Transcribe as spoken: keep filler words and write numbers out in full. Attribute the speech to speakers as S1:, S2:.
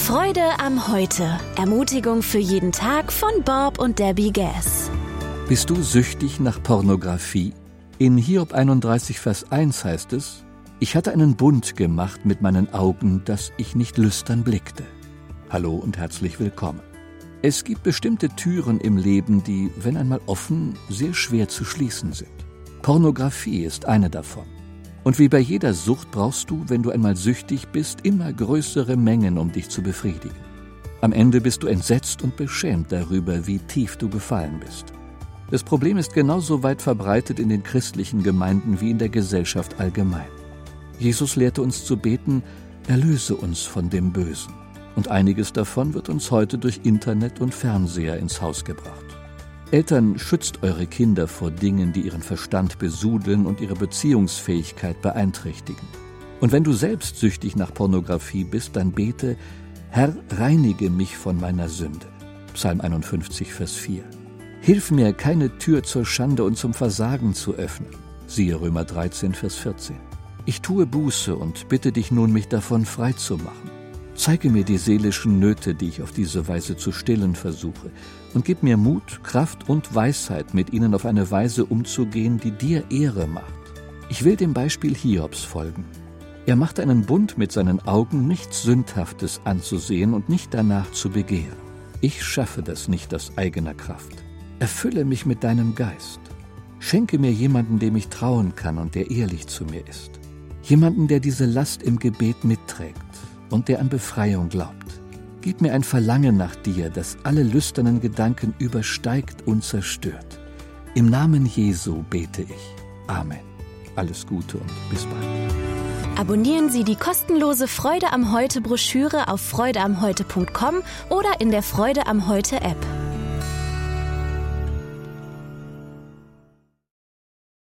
S1: Freude am Heute. Ermutigung für jeden Tag von Bob und Debbie Gass.
S2: Bist du süchtig nach Pornografie? In Hiob einunddreißig, Vers eins heißt es: Ich hatte einen Bund gemacht mit meinen Augen, dass ich nicht lüstern blickte. Hallo und herzlich willkommen. Es gibt bestimmte Türen im Leben, die, wenn einmal offen, sehr schwer zu schließen sind. Pornografie ist eine davon. Und wie bei jeder Sucht brauchst du, wenn du einmal süchtig bist, immer größere Mengen, um dich zu befriedigen. Am Ende bist du entsetzt und beschämt darüber, wie tief du gefallen bist. Das Problem ist genauso weit verbreitet in den christlichen Gemeinden wie in der Gesellschaft allgemein. Jesus lehrte uns zu beten: Erlöse uns von dem Bösen. Und einiges davon wird uns heute durch Internet und Fernseher ins Haus gebracht. Eltern, schützt eure Kinder vor Dingen, die ihren Verstand besudeln und ihre Beziehungsfähigkeit beeinträchtigen. Und wenn du selbst süchtig nach Pornografie bist, dann bete: Herr, reinige mich von meiner Sünde. Psalm einundfünfzig, Vers vier. Hilf mir, keine Tür zur Schande und zum Versagen zu öffnen. Siehe Römer dreizehn, Vers vierzehn. Ich tue Buße und bitte dich nun, mich davon frei zu machen. Zeige mir die seelischen Nöte, die ich auf diese Weise zu stillen versuche, und gib mir Mut, Kraft und Weisheit, mit ihnen auf eine Weise umzugehen, die dir Ehre macht. Ich will dem Beispiel Hiobs folgen. Er macht einen Bund mit seinen Augen, nichts Sündhaftes anzusehen und nicht danach zu begehren. Ich schaffe das nicht aus eigener Kraft. Erfülle mich mit deinem Geist. Schenke mir jemanden, dem ich trauen kann und der ehrlich zu mir ist. Jemanden, der diese Last im Gebet mitträgt und der an Befreiung glaubt. Gib mir ein Verlangen nach dir, das alle lüsternen Gedanken übersteigt und zerstört. Im Namen Jesu bete ich. Amen. Alles Gute und bis bald.
S1: Abonnieren Sie die kostenlose Freude am Heute Broschüre auf freude am heute punkt com oder in der Freude am Heute App.